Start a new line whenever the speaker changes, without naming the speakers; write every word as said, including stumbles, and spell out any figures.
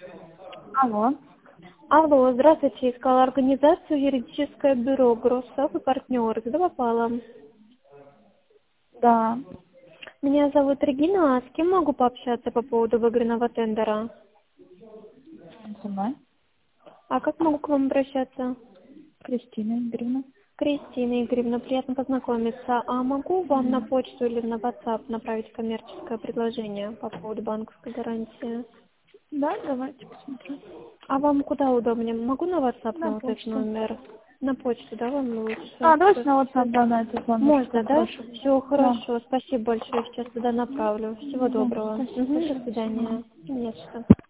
Алло.
Алло, здравствуйте. Искала организацию юридическое бюро Гроссов и партнеры. Куда попала?
Да.
Меня зовут Регина. А с кем могу пообщаться по поводу выигранного тендера?
Со мной.
А как могу к вам обращаться?
Кристина Игоревна.
Кристина Игоревна, приятно познакомиться. А могу вам на
Мгм.
почту или на WhatsApp направить коммерческое предложение по поводу банковской гарантии?
Да, давайте посмотрим.
А вам куда удобнее? Могу на WhatsApp,
На
на вот этот
почту.
номер? На почту, да, вам лучше?
А, давайте
Всё,
на WhatsApp,
всё.
да, на этот номер.
Можно,
Так
да?
проще будет.
Все
Да.
хорошо. Спасибо большое. Сейчас туда направлю. Всего
Да,
доброго.
спасибо
Мгм, до
большое. До свидания.
свидания. Не за что.